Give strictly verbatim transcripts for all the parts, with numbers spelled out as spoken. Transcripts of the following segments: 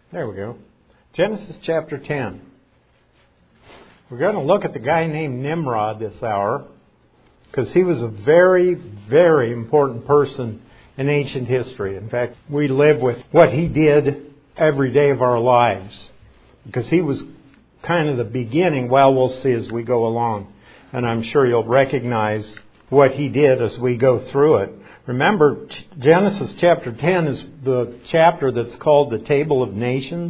There we go. Genesis chapter ten. We're going to look at the guy named Nimrod this hour because he was a very, very important person in ancient history. In fact, we live with what he did every day of our lives because he was kind of the beginning. Well, we'll see as we go along. And I'm sure you'll recognize what he did as we go through it. Remember, Genesis chapter ten is the chapter that's called the Table of Nations.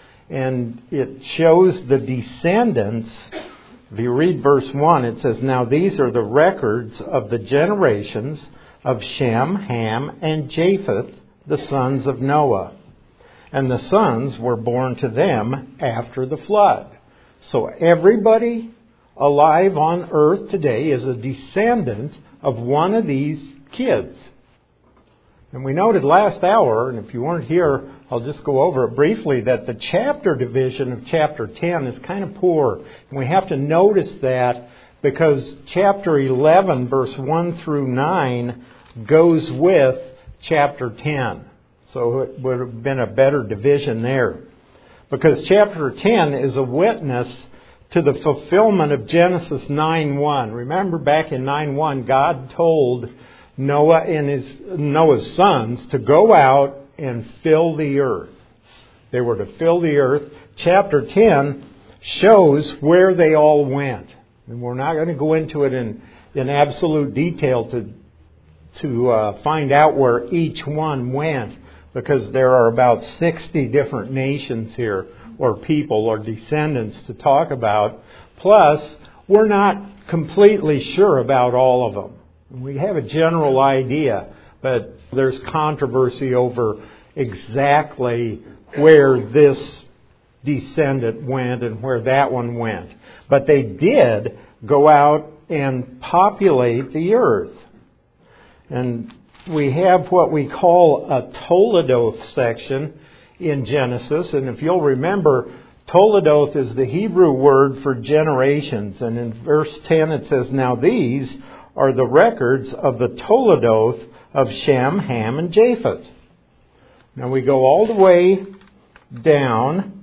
And it shows the descendants. If you read verse one, it says, "Now these are the records of the generations of Shem, Ham, and Japheth, the sons of Noah. And the sons were born to them after the flood." So everybody alive on earth today is a descendant of one of these kids. And we noted last hour, and if you weren't here, I'll just go over it briefly, that the chapter division of chapter ten is kind of poor. And we have to notice that because chapter eleven, verse one through nine, goes with chapter ten. So it would have been a better division there. Because chapter ten is a witness to the fulfillment of Genesis nine one. Remember back in nine one, God told Noah and his Noah's sons to go out and fill the earth. They were to fill the earth. Chapter ten shows where they all went. And we're not going to go into it in, in absolute detail to, to uh, find out where each one went, because there are about sixty different nations here, or people, or descendants to talk about. Plus, we're not completely sure about all of them. We have a general idea, but there's controversy over exactly where this descendant went and where that one went. But they did go out and populate the earth. And we have what we call a Toledoth section in Genesis. And if you'll remember, Toledoth is the Hebrew word for generations. And in verse ten it says, "Now these are the records of the Toledoth of Shem, Ham, and Japheth." Now we go all the way down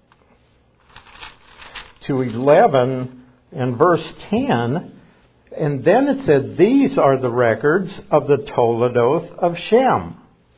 to eleven and verse ten. And then it said, "These are the records of the Toledoth of Shem."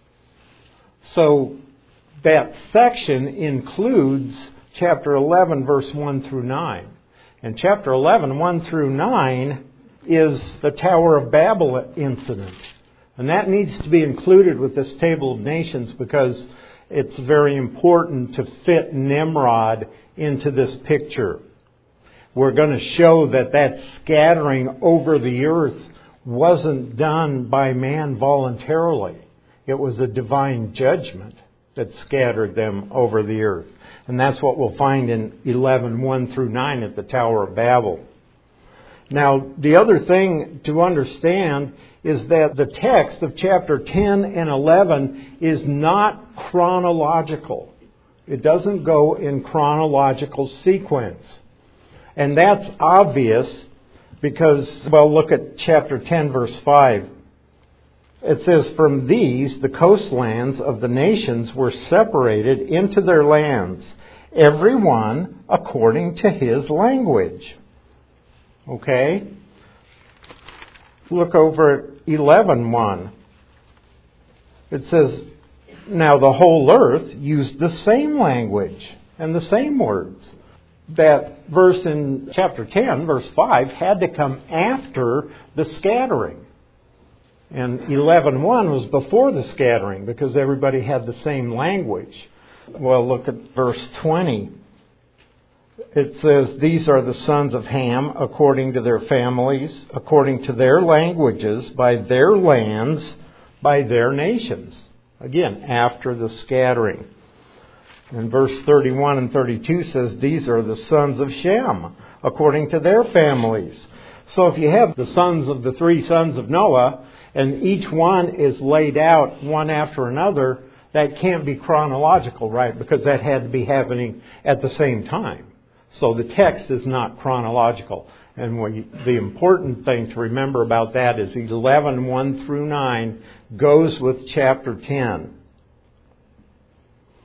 So that section includes chapter eleven, verse one through nine. And chapter eleven, one through nine, is the Tower of Babel incident. And that needs to be included with this Table of Nations because it's very important to fit Nimrod into this picture. We're going to show that that scattering over the earth wasn't done by man voluntarily. It was a divine judgment that scattered them over the earth. And that's what we'll find in eleven, one through nine at the Tower of Babel. Now, the other thing to understand is that the text of chapter ten and eleven is not chronological. It doesn't go in chronological sequence. And that's obvious because, well, look at chapter ten, verse five. It says, "From these, the coastlands of the nations were separated into their lands, every one according to his language." Okay? Look over at eleven one. It says, "Now the whole earth used the same language and the same words." That verse in chapter ten, verse five, had to come after the scattering. And eleven one was before the scattering because everybody had the same language. Well, look at verse twenty. It says, "These are the sons of Ham according to their families, according to their languages, by their lands, by their nations." Again, after the scattering. And verse thirty-one and thirty-two says, "These are the sons of Shem according to their families." So if you have the sons of the three sons of Noah, and each one is laid out one after another, that can't be chronological, right? Because that had to be happening at the same time. So the text is not chronological. And we, the important thing to remember about that is eleven, one through nine goes with chapter ten.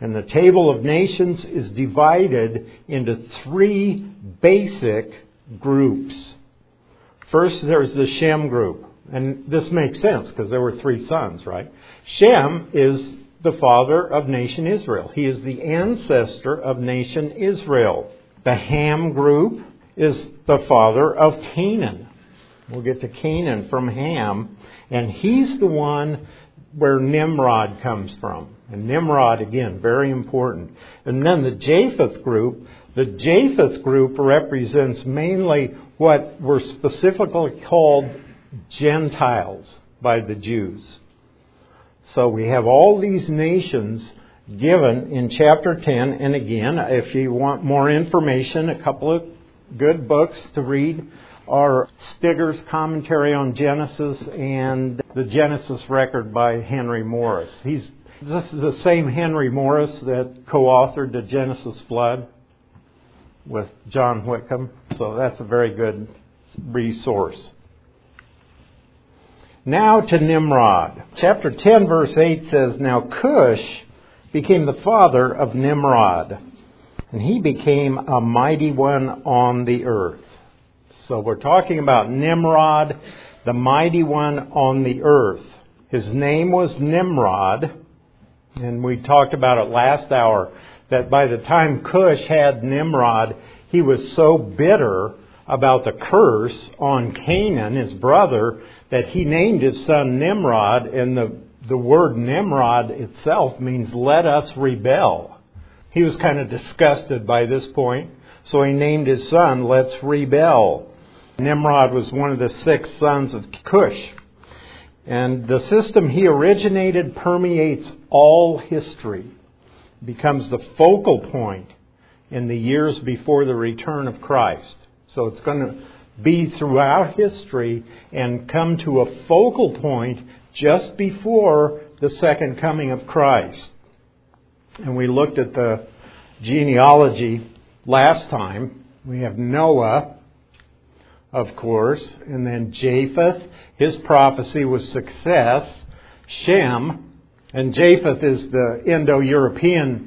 And the table of nations is divided into three basic groups. First, there's the Shem group. And this makes sense because there were three sons, right? Shem is the father of nation Israel. He is the ancestor of nation Israel. The Ham group is the father of Canaan. We'll get to Canaan from Ham. And he's the one where Nimrod comes from. And Nimrod, again, very important. And then the Japheth group. The Japheth group represents mainly what were specifically called Gentiles by the Jews. So we have all these nations given in chapter ten. And again, if you want more information, a couple of good books to read are Stigger's Commentary on Genesis and the Genesis Record by Henry Morris. He's This is the same Henry Morris that co-authored the Genesis Flood with John Whitcomb. So that's a very good resource. Now to Nimrod. Chapter ten, verse eight says, Now Cush became the father of Nimrod, and he became a mighty one on the earth. So we're talking about Nimrod, the mighty one on the earth. His name was Nimrod, and we talked about it last hour, that by the time Cush had Nimrod, he was so bitter about the curse on Canaan, his brother, that he named his son Nimrod, and the, the word Nimrod itself means let us rebel. He was kind of disgusted by this point, so he named his son Let's Rebel. Nimrod was one of the six sons of Cush. And the system he originated permeates all history, becomes the focal point in the years before the return of Christ. So it's going to be throughout history and come to a focal point just before the second coming of Christ. And we looked at the genealogy last time. We have Noah, of course, and then Japheth. His prophecy was success. Shem, and Japheth is the Indo-European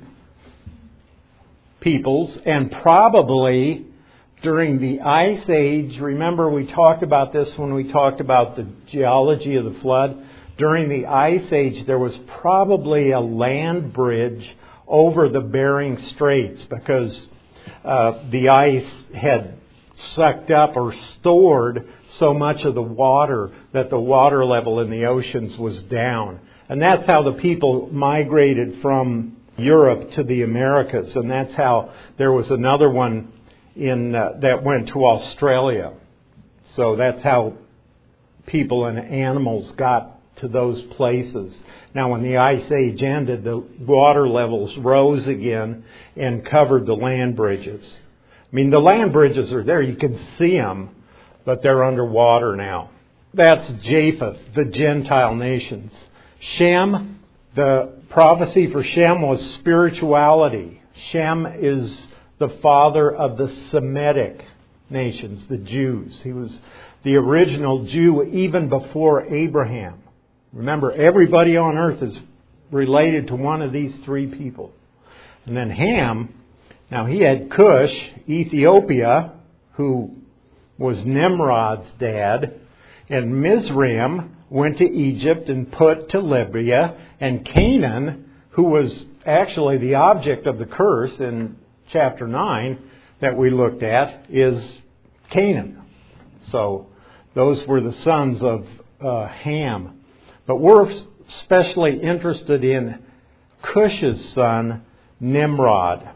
peoples, and probably during the Ice Age, remember we talked about this when we talked about the geology of the flood. During the Ice Age, there was probably a land bridge over the Bering Straits because uh, the ice had sucked up or stored so much of the water that the water level in the oceans was down. And that's how the people migrated from Europe to the Americas. And that's how there was another one in uh, that went to Australia. So that's how people and animals got to those places. Now, when the Ice Age ended, the water levels rose again and covered the land bridges. I mean, the land bridges are there. You can see them, but they're underwater now. That's Japheth, the Gentile nations. Shem, the prophecy for Shem was spirituality. Shem is the father of the Semitic nations, the Jews. He was the original Jew even before Abraham. Remember, everybody on earth is related to one of these three people. And then Ham, now he had Cush, Ethiopia, who was Nimrod's dad, and Mizraim went to Egypt and Put to Libya, and Canaan, who was actually the object of the curse in chapter nine that we looked at, is Canaan. So those were the sons of uh, Ham. But we're especially interested in Cush's son, Nimrod.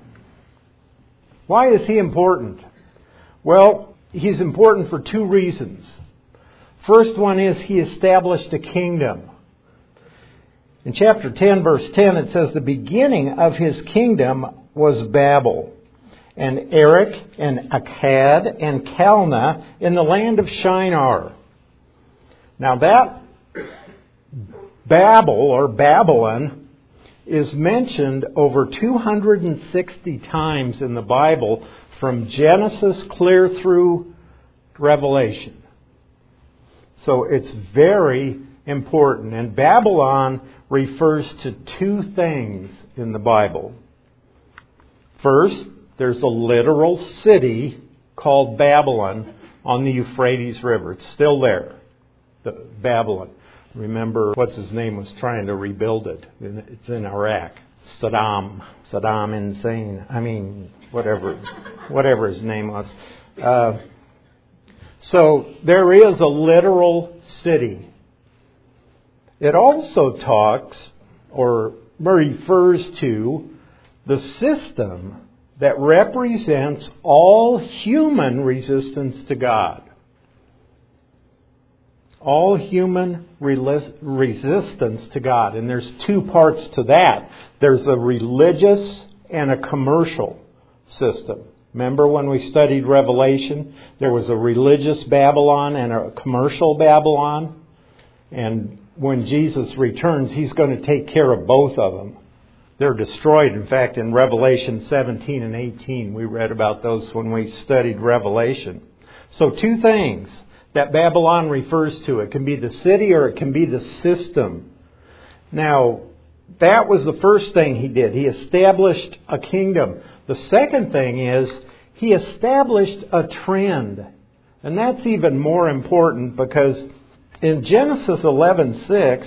Why is he important? Well, he's important for two reasons. First one is he established a kingdom. In chapter ten, verse ten, it says, the beginning of his kingdom was Babel, and Erech, and Akkad, and Calneh in the land of Shinar. Now that Babel, or Babylon, is mentioned over two hundred sixty times in the Bible, from Genesis clear through Revelation. So it's very important. And Babylon refers to two things in the Bible. First, there's a literal city called Babylon on the Euphrates River. It's still there, the Babylon. Remember, what's his name was trying to rebuild it. It's in Iraq. Saddam. Saddam Insane. I mean, whatever, whatever his name was. Uh, so there is a literal city. It also talks or refers to the system that represents all human resistance to God. All human resistance to God. And there's two parts to that. There's a religious and a commercial system. Remember when we studied Revelation? There was a religious Babylon and a commercial Babylon. And when Jesus returns, He's going to take care of both of them. They're destroyed. In fact, in Revelation seventeen and eighteen, we read about those when we studied Revelation. So two things that Babylon refers to. It can be the city or it can be the system. Now, that was the first thing he did. He established a kingdom. The second thing is he established a trend. And that's even more important because in Genesis eleven six,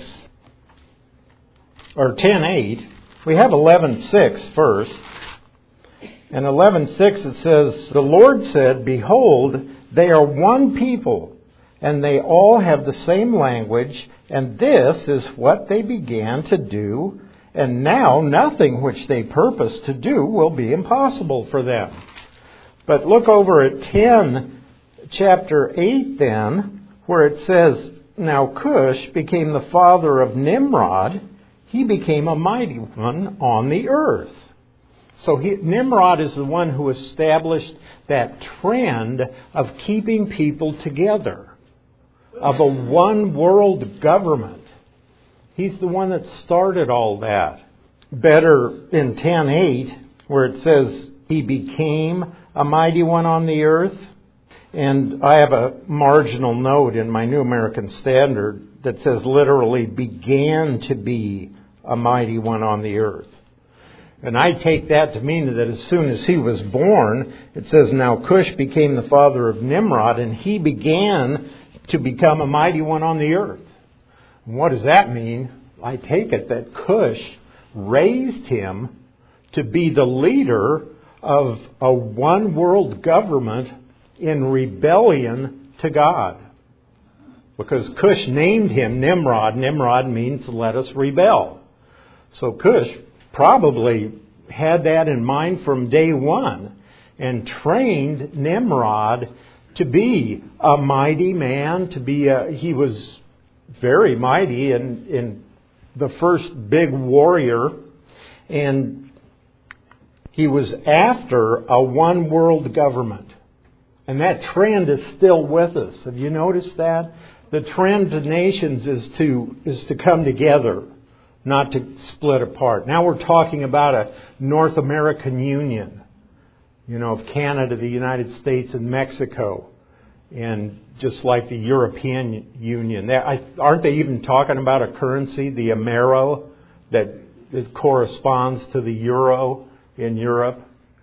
or ten eight, we have eleven six first. In eleven six it says, "The Lord said, Behold, they are one people, and they all have the same language, and this is what they began to do, and now nothing which they purpose to do will be impossible for them." But look over at ten, chapter eight then, where it says, "Now Cush became the father of Nimrod. He became a mighty one on the earth." So he, Nimrod is the one who established that trend of keeping people together, of a one world government. He's the one that started all that. Better in ten eight, where it says, "He became a mighty one on the earth." And I have a marginal note in my New American Standard that says literally, "began to be a mighty one on the earth." And I take that to mean that as soon as he was born, it says, "Now Cush became the father of Nimrod, and he began to become a mighty one on the earth." And what does that mean? I take it that Cush raised him to be the leader of a one world government in rebellion to God. Because Cush named him Nimrod. Nimrod means let us rebel. So Cush probably had that in mind from day one and trained Nimrod to be a mighty man, to be a, he was very mighty and in, in the first big warrior, and he was after a one world government. And that trend is still with us. Have you noticed that? The trend to nations is to is to come together, not to split apart. Now we're talking about a North American Union, you know, of Canada, the United States, and Mexico, and just like the European Union. Aren't they even talking about a currency, the Amero, that it corresponds to the euro in Europe?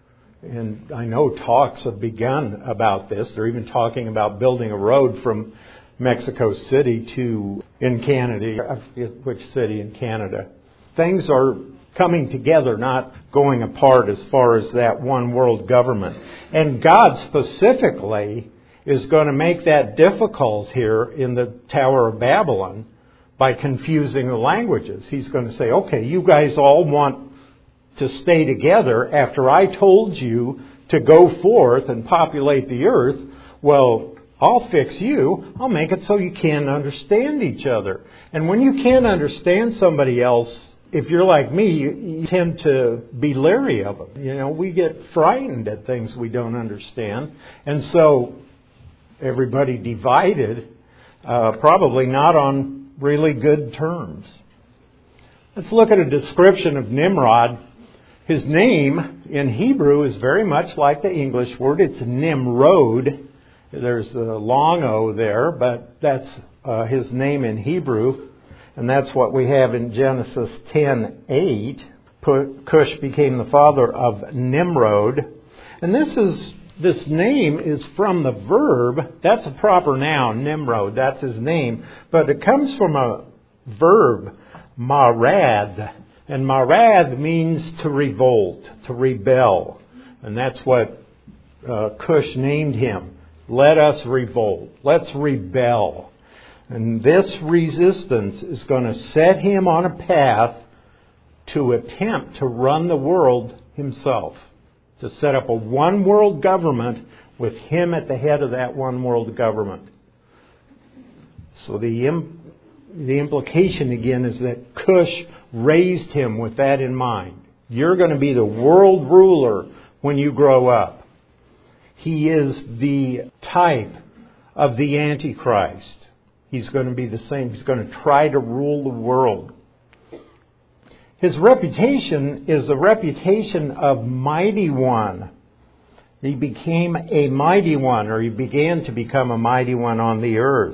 And I know talks have begun about this. They're even talking about building a road from Mexico City to in Canada. I forget which city in Canada. Things are coming together, not going apart as far as that one world government. And God specifically is going to make that difficult here in the Tower of Babylon by confusing the languages. He's going to say, okay, you guys all want to stay together after I told you to go forth and populate the earth. Well, I'll fix you. I'll make it so you can't understand each other. And when you can't understand somebody else, if you're like me, you, you tend to be leery of them. You know, we get frightened at things we don't understand. And so everybody divided, uh, probably not on really good terms. Let's look at a description of Nimrod. His name in Hebrew is very much like the English word. It's Nimrod. There's a long O there, but that's uh, his name in Hebrew. And that's what we have in Genesis ten eight. Cush became the father of Nimrod. And this is this name is from the verb. That's a proper noun, Nimrod. That's his name. But it comes from a verb, marad. And marad means to revolt, to rebel. And that's what uh, Cush named him. Let us revolt. Let's rebel. And this resistance is going to set him on a path to attempt to run the world himself. To set up a one world government with him at the head of that one world government. So the, im- the implication again is that Cush raised him with that in mind. You're going to be the world ruler when you grow up. He is the type of the Antichrist. He's going to be the same. He's going to try to rule the world. His reputation is a reputation of mighty one. He became a mighty one, or he began to become a mighty one on the earth.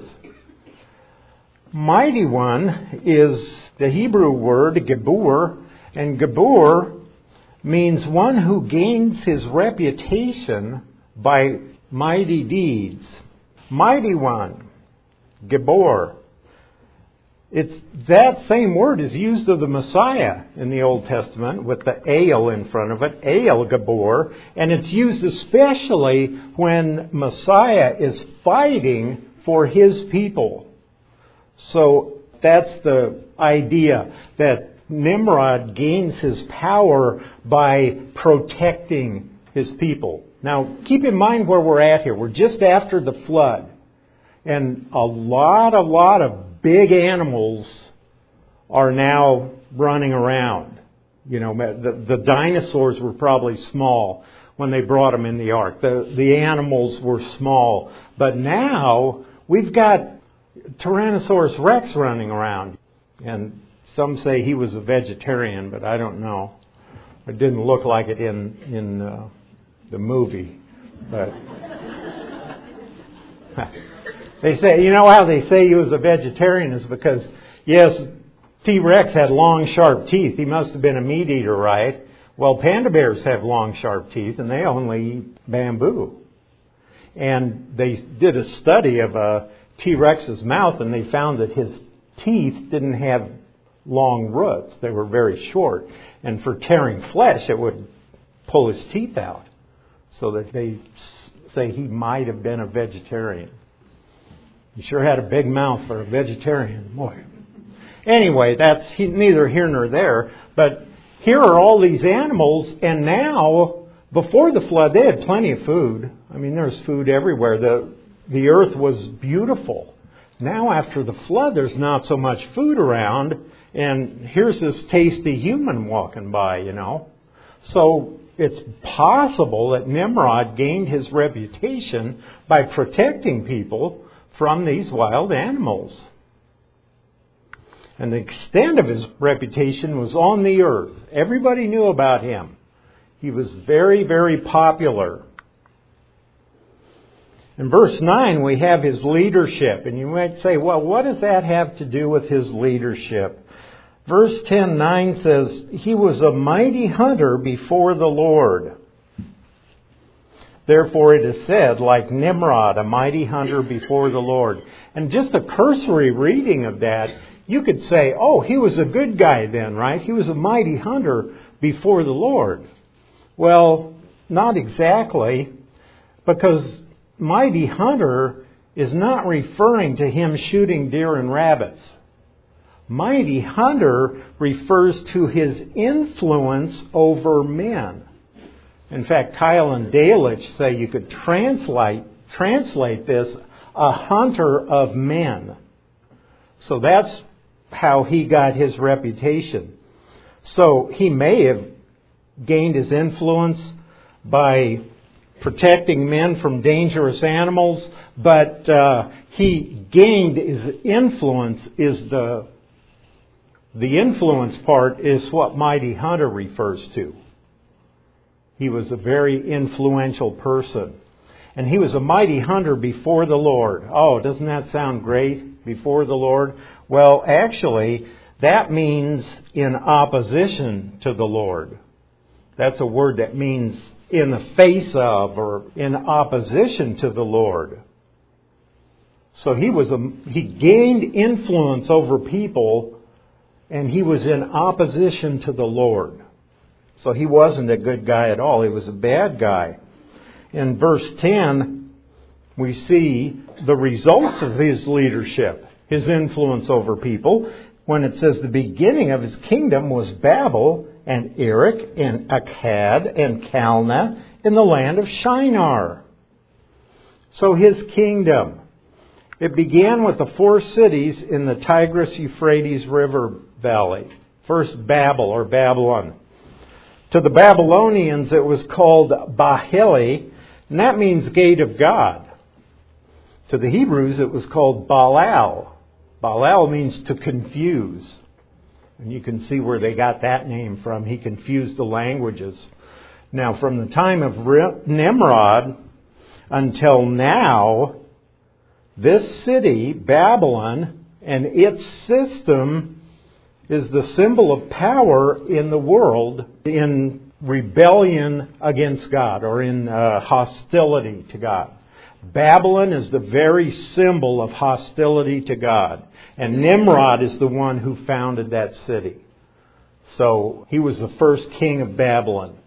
Mighty one is the Hebrew word Gebur, and Gebur means one who gains his reputation by mighty deeds. Mighty one, Gebur. It's that same word is used of the Messiah in the Old Testament with the El in front of it, El Gebur, and it's used especially when Messiah is fighting for his people. So that's the idea, that Nimrod gains his power by protecting his people. Now, keep in mind where we're at here. We're just after the flood. And a lot, a lot of big animals are now running around. You know, the, the dinosaurs were probably small when they brought them in the ark. The, the animals were small. But now we've got Tyrannosaurus Rex running around. And some say he was a vegetarian, but I don't know. It didn't look like it in, in uh, the movie. But they say, you know how they say he was a vegetarian is because, yes, T-Rex had long, sharp teeth. He must have been a meat eater, right? Well, panda bears have long, sharp teeth, and they only eat bamboo. And they did a study of a T-Rex's mouth, and they found that his teeth didn't have long roots. They were very short. And for tearing flesh, it would pull his teeth out. So that they say he might have been a vegetarian. He sure had a big mouth for a vegetarian. Boy. Anyway, that's neither here nor there. But here are all these animals, and now, before the flood, they had plenty of food. I mean, there's food everywhere. The, the earth was beautiful. Now, after the flood, there's not so much food around, and here's this tasty human walking by, you know. So it's possible that Nimrod gained his reputation by protecting people from these wild animals. And the extent of his reputation was on the earth. Everybody knew about him. He was very, very popular. In verse nine, we have his leadership. And you might say, well, what does that have to do with his leadership? Verse ten nine says, he was a mighty hunter before the Lord. Therefore it is said, like Nimrod, a mighty hunter before the Lord. And just a cursory reading of that, you could say, oh, he was a good guy then, right? He was a mighty hunter before the Lord. Well, not exactly, because mighty hunter is not referring to him shooting deer and rabbits. Mighty hunter refers to his influence over men. In fact, Kyle and Dalish say you could translate translate this, a hunter of men. So that's how he got his reputation. So he may have gained his influence by protecting men from dangerous animals, but uh, he gained his influence is the the influence part is what mighty hunter refers to. He was a very influential person. And he was a mighty hunter before the Lord. Oh, doesn't that sound great? Before the Lord. Well, actually, that means in opposition to the Lord. That's a word that means in the face of or in opposition to the Lord. So he was a, he gained influence over people, and he was in opposition to the Lord. So he wasn't a good guy at all. He was a bad guy. In verse ten, we see the results of his leadership, his influence over people, when it says the beginning of his kingdom was Babel and Erech and Akkad and Calneh in the land of Shinar. So his kingdom, it began with the four cities in the Tigris-Euphrates River Valley. First, Babel or Babylon. To the Babylonians, it was called Bahili, and that means gate of God. To the Hebrews, it was called Balal. Balal means to confuse. And you can see where they got that name from. He confused the languages. Now, from the time of Nimrod until now, this city, Babylon, and its system is the symbol of power in the world in rebellion against God or in uh, hostility to God. Babylon is the very symbol of hostility to God. And Nimrod is the one who founded that city. So he was the first king of Babylon.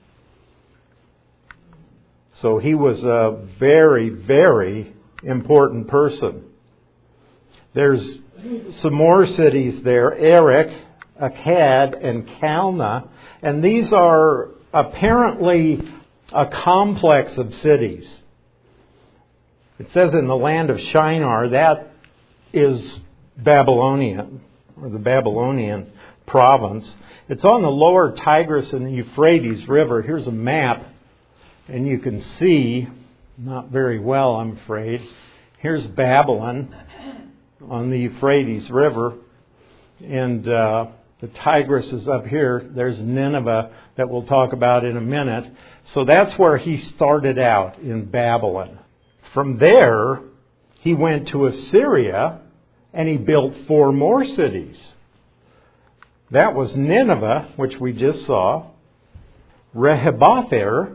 So he was a very, very important person. There's some more cities there, Erech, Akkad, and Calneh. And these are apparently a complex of cities. It says in the land of Shinar, that is Babylonian, or the Babylonian province. It's on the lower Tigris and the Euphrates River. Here's a map, and you can see, not very well, I'm afraid. Here's Babylon on the Euphrates River, and uh, the Tigris is up here. There's Nineveh that we'll talk about in a minute. So that's where he started out, in Babylon. From there, he went to Assyria, and he built four more cities. That was Nineveh, which we just saw, Rehoboth-ir,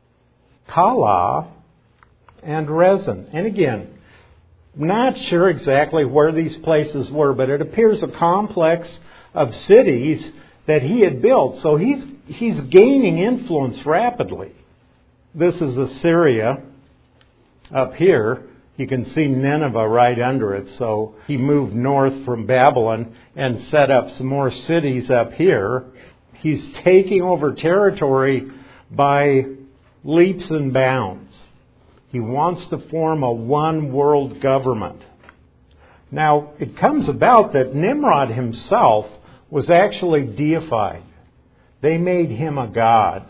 Calah, and Rezin. And again, not sure exactly where these places were, but it appears a complex of cities that he had built. So he's, he's gaining influence rapidly. This is Assyria. Up here, you can see Nineveh right under it. So he moved north from Babylon and set up some more cities up here. He's taking over territory by leaps and bounds. He wants to form a one world government. Now, it comes about that Nimrod himself was actually deified. They made him a god.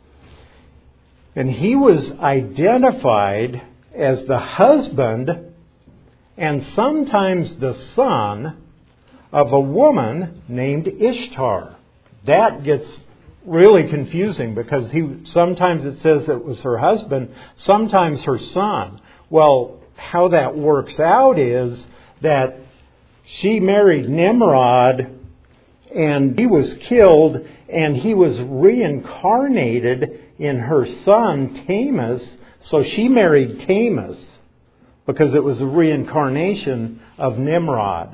And he was identified as the husband and sometimes the son of a woman named Ishtar. That gets really confusing because he sometimes it says it was her husband, sometimes her son. Well, how that works out is that she married Nimrod and he was killed, and he was reincarnated in her son Tammuz. So she married Tammuz because it was a reincarnation of Nimrod.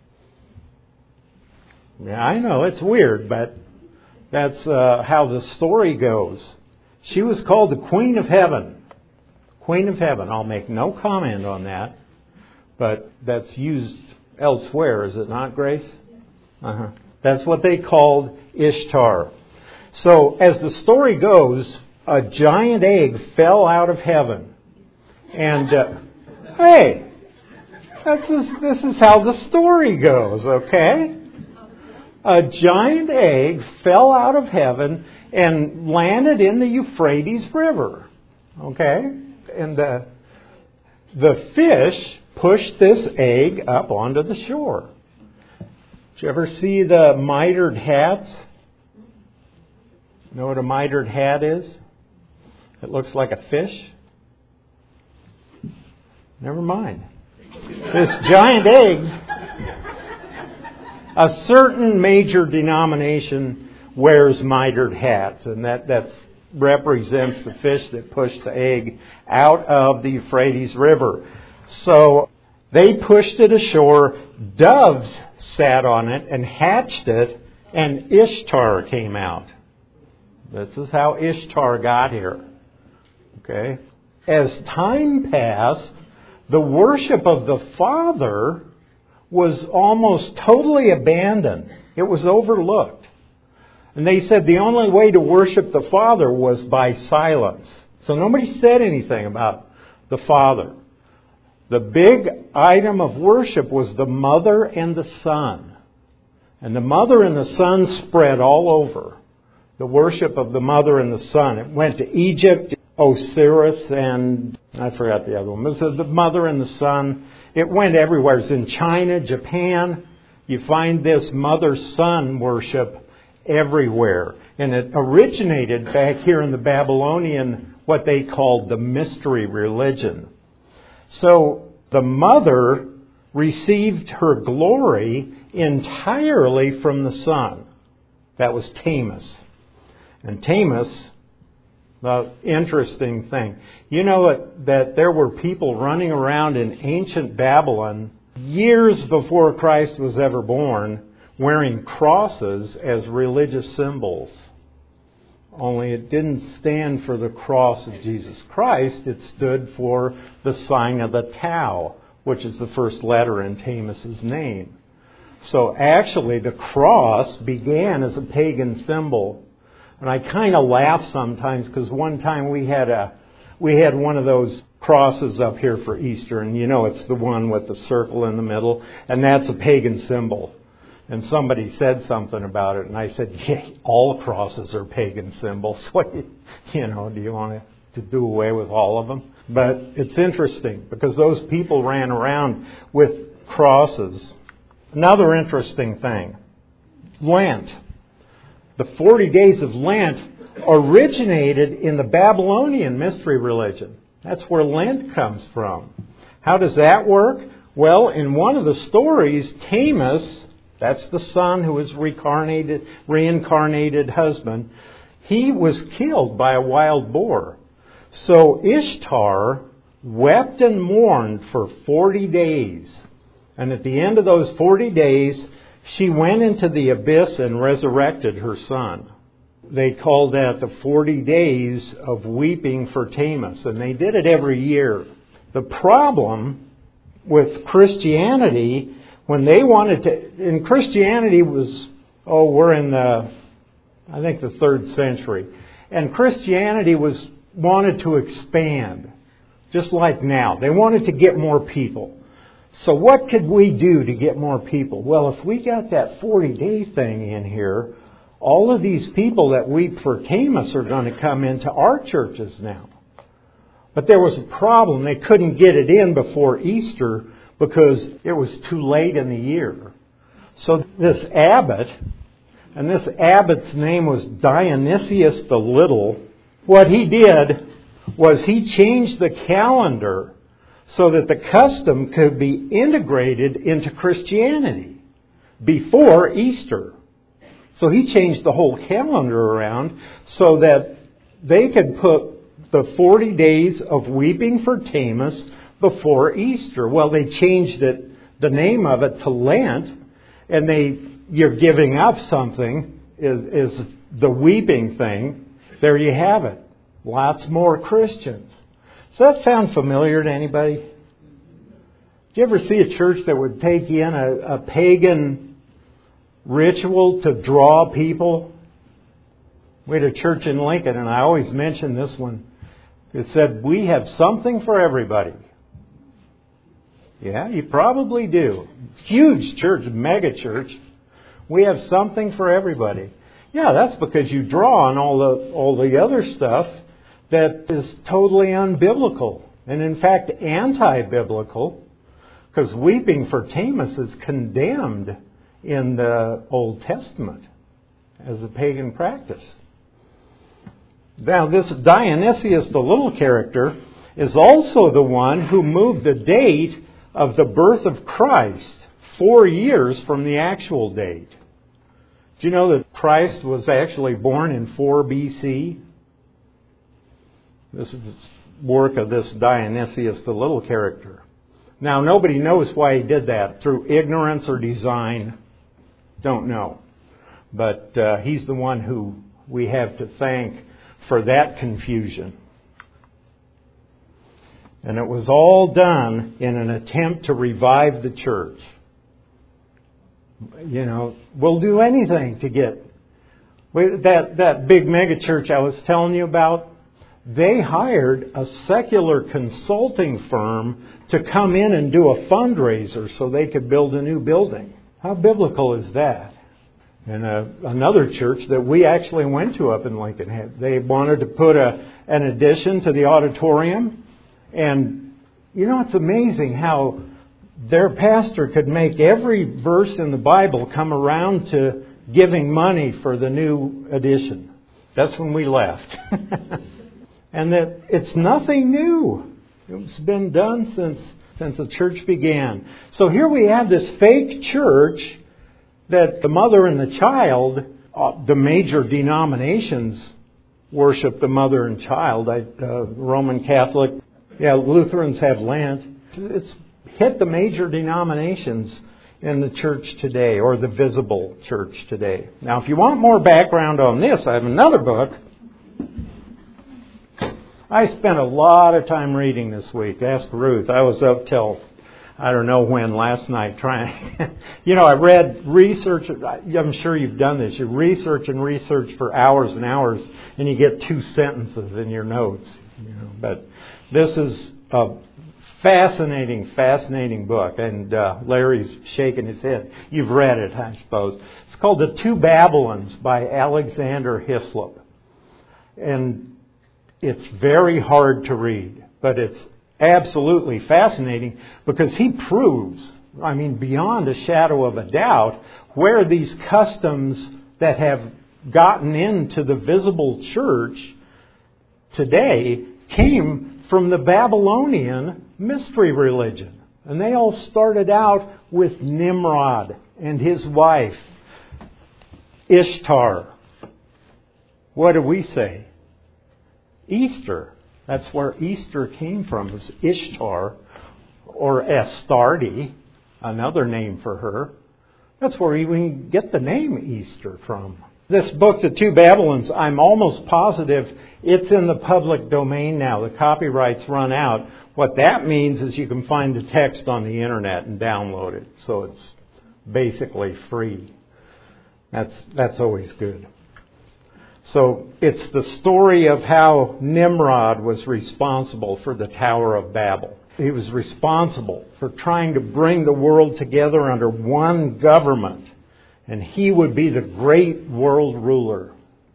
Yeah, I know, it's weird, but that's uh, how the story goes. She was called the Queen of Heaven. Queen of Heaven. I'll make no comment on that, but that's used elsewhere, is it not, Grace? Uh-huh. That's what they called Ishtar. So as the story goes, a giant egg fell out of heaven. And, uh, hey, that's just, this is how the story goes, okay? A giant egg fell out of heaven and landed in the Euphrates River, okay? And the, the fish pushed this egg up onto the shore. Did you ever see the mitered hats? You know what a mitered hat is? It looks like a fish. Never mind. This giant egg A certain major denomination wears mitered hats, and that that's, represents the fish that pushed the egg out of the Euphrates River. So they pushed it ashore, doves sat on it and hatched it, and Ishtar came out. This is how Ishtar got here. Okay? As time passed, the worship of the Father was almost totally abandoned. It was overlooked. And they said the only way to worship the Father was by silence. So nobody said anything about the Father. The big item of worship was the Mother and the Son. And the Mother and the Son spread all over. The worship of the Mother and the Son. It went to Egypt, Osiris, and I forgot the other one. It was the Mother and the Son. It went everywhere. It was in China, Japan. You find this Mother-Son worship everywhere. And it originated back here in the Babylonian, what they called the mystery religion. So the Mother received her glory entirely from the Son. That was Tammuz. And Tammuz, the interesting thing, you know that, that there were people running around in ancient Babylon years before Christ was ever born, wearing crosses as religious symbols. Only it didn't stand for the cross of Jesus Christ. It stood for the sign of the Tau, which is the first letter in Tammuz's name. So actually the cross began as a pagan symbol. And I kind of laugh sometimes because one time we had a we had one of those crosses up here for Easter, and you know it's the one with the circle in the middle, and that's a pagan symbol. And somebody said something about it, and I said, yeah, all crosses are pagan symbols. What, you know, do you want to, to do away with all of them? But it's interesting because those people ran around with crosses. Another interesting thing, Lent. The forty days of Lent originated in the Babylonian mystery religion. That's where Lent comes from. How does that work? Well, in one of the stories, Tammuz, that's the son who was reincarnated, reincarnated husband, he was killed by a wild boar. So Ishtar wept and mourned for forty days. And at the end of those forty days, she went into the abyss and resurrected her son. They called that the forty days of weeping for Tammuz. And they did it every year. The problem with Christianity, when they wanted to, and Christianity was, oh, we're in the, I think the third century. And Christianity was, wanted to expand, just like now. They wanted to get more people. So what could we do to get more people? Well, if we got that forty-day thing in here, all of these people that weep for Tammuz are going to come into our churches now. But there was a problem. They couldn't get it in before Easter because it was too late in the year. So this abbot, and this abbot's name was Dionysius the Little, what he did was he changed the calendar so that the custom could be integrated into Christianity before Easter. So he changed the whole calendar around so that they could put the forty days of weeping for Tammuz before Easter. Well, they changed it, the name of it, to Lent, and they you're giving up something is, is the weeping thing. There you have it. Lots more Christians. Does that sound familiar to anybody? Did you ever see a church that would take in a, a pagan ritual to draw people? We had a church in Lincoln, and I always mention this one. It said, we have something for everybody. Yeah, you probably do. Huge church, mega church. We have something for everybody. Yeah, that's because you draw on all the all the other stuff that is totally unbiblical. And in fact, anti-biblical. Because weeping for Tammuz is condemned in the Old Testament as a pagan practice. Now, this Dionysius, the little character, is also the one who moved the date of the birth of Christ four years from the actual date. Do you know that Christ was actually born in four B C? This is the work of this Dionysius the Little character. Now, nobody knows why he did that, through ignorance or design. Don't know. But uh, he's the one who we have to thank for that confusion. And it was all done in an attempt to revive the church. You know, we'll do anything to get... That, that big mega church I was telling you about, they hired a secular consulting firm to come in and do a fundraiser so they could build a new building. How biblical is that? And uh, another church that we actually went to up in Lincoln, they wanted to put a, an addition to the auditorium. And, you know, it's amazing how their pastor could make every verse in the Bible come around to giving money for the new addition. That's when we left. And that it's nothing new. It's been done since since the church began. So here we have this fake church that the mother and the child, uh, the major denominations worship the mother and child. I, uh, Roman Catholic, yeah, Lutherans have Lent. It's hit the major denominations in the church today, or the visible church today. Now, if you want more background on this, I have another book. I spent a lot of time reading this week. Ask Ruth. I was up till, I don't know when, last night trying. You know, I read research. I'm sure you've done this. You research and research for hours and hours, and you get two sentences in your notes. You know, but this is a fascinating, fascinating book. And uh, Larry's shaking his head. You've read it, I suppose. It's called The Two Babylons by Alexander Hislop. And it's very hard to read, but it's absolutely fascinating because he proves, I mean, beyond a shadow of a doubt, where these customs that have gotten into the visible church today came from the Babylonian mystery religion. And they all started out with Nimrod and his wife, Ishtar. What do we say? Easter. That's where Easter came from, it was Ishtar, or Astarte, another name for her. That's where we get the name Easter from. This book, The Two Babylons, I'm almost positive it's in the public domain now. The copyrights run out. What that means is you can find the text on the internet and download it. So it's basically free. That's that's always good. So it's the story of how Nimrod was responsible for the Tower of Babel. He was responsible for trying to bring the world together under one government. And he would be the great world ruler.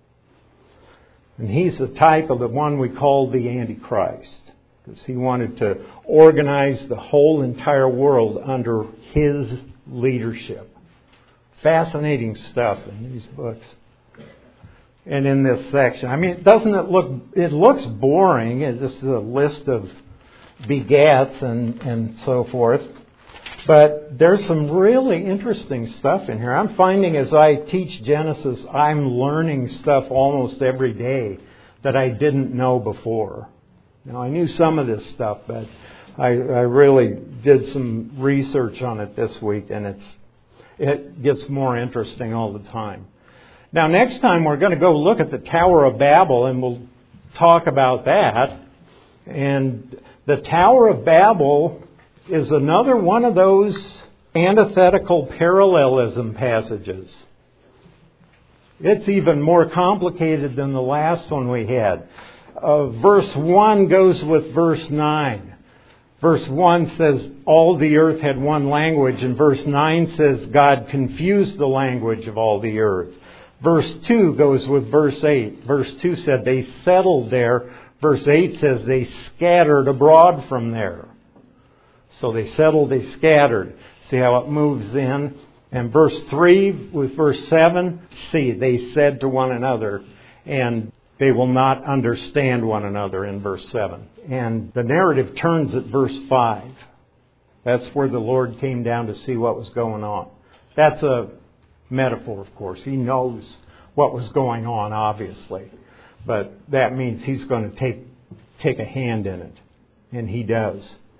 And he's the type of the one we call the Antichrist. Because he wanted to organize the whole entire world under his leadership. Fascinating stuff in these books. And in this section. I mean, doesn't it look, it looks boring. It's just a list of begats and, and so forth. But there's some really interesting stuff in here. I'm finding as I teach Genesis, I'm learning stuff almost every day that I didn't know before. Now, I knew some of this stuff, but I, I really did some research on it this week, and it's it gets more interesting all the time. Now, next time we're going to go look at the Tower of Babel, and we'll talk about that. And the Tower of Babel is another one of those antithetical parallelism passages. It's even more complicated than the last one we had. Uh, verse one goes with verse nine. Verse one says, all the earth had one language, and verse nine says, God confused the language of all the earth. Verse two goes with verse eight. Verse two said they settled there. Verse eight says they scattered abroad from there. So they settled, they scattered. See how it moves in? And verse three with verse seven, see, they said to one another, and they will not understand one another in verse seven. And the narrative turns at verse five. That's where the Lord came down to see what was going on. That's a metaphor, of course. He knows what was going on, obviously. But that means He's going to take take a hand in it. And He does.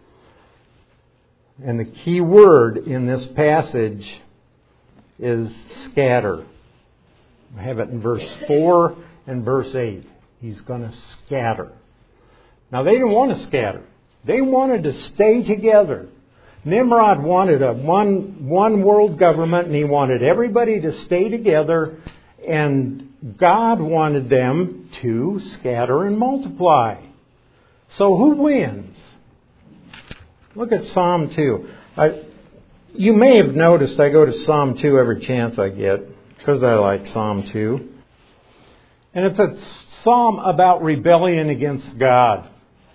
And the key word in this passage is scatter. I have it in verse four and verse eight. He's going to scatter. Now, they didn't want to scatter. They wanted to stay together. Nimrod wanted a one, one world government, and he wanted everybody to stay together, and God wanted them to scatter and multiply. So who wins? Look at Psalm two. I, you may have noticed I go to Psalm two every chance I get, because I like Psalm two. And it's a psalm about rebellion against God.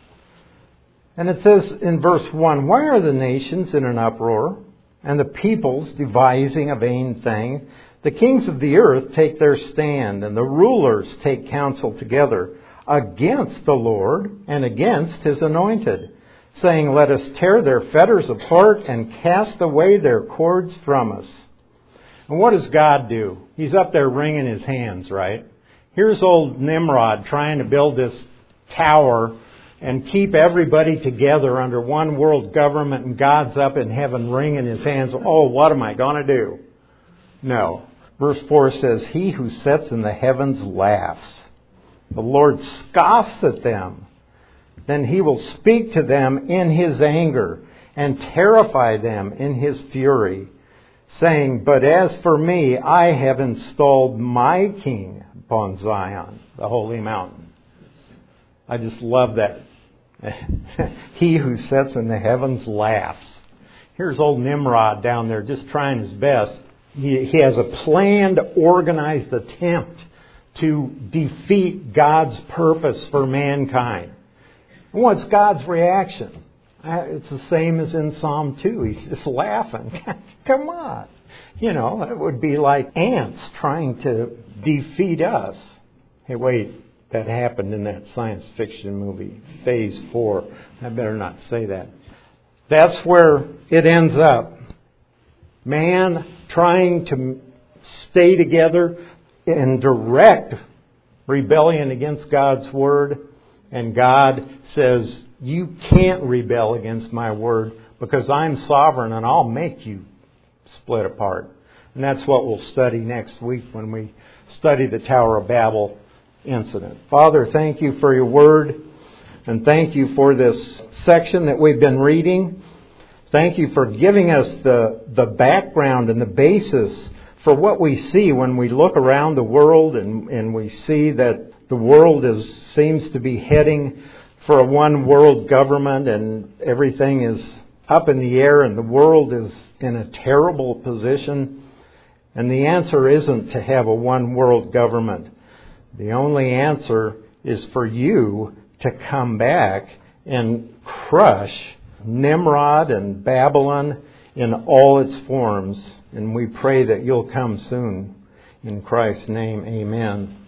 And it says in verse one, "Why are the nations in an uproar, and the peoples devising a vain thing? The kings of the earth take their stand, and the rulers take counsel together against the Lord and against His anointed, saying, 'Let us tear their fetters apart and cast away their cords from us.'" And what does God do? He's up there wringing His hands, right? Here's old Nimrod trying to build this tower and keep everybody together under one world government, and God's up in heaven wringing His hands. Oh, what am I going to do? No. Verse four says, "He who sits in the heavens laughs. The Lord scoffs at them. Then He will speak to them in His anger and terrify them in His fury, saying, 'But as for me, I have installed my king upon Zion, the holy mountain.'" I just love that. He who sits in the heavens laughs. Here's old Nimrod down there just trying his best. He, he has a planned, organized attempt to defeat God's purpose for mankind. And what's God's reaction? It's the same as in Psalm two. He's just laughing. Come on. You know, it would be like ants trying to defeat us. Hey, wait. That happened in that science fiction movie, Phase four. I better not say that. That's where it ends up. Man trying to stay together in direct rebellion against God's Word. And God says, "You can't rebel against my Word because I'm sovereign and I'll make you split apart." And that's what we'll study next week when we study the Tower of Babel incident. Father, thank You for Your Word, and thank You for this section that we've been reading. Thank You for giving us the, the background and the basis for what we see when we look around the world and, and we see that the world is seems to be heading for a one world government, and everything is up in the air and the world is in a terrible position. And the answer isn't to have a one world government. The only answer is for You to come back and crush Nimrod and Babylon in all its forms. And we pray that You'll come soon. In Christ's name, amen.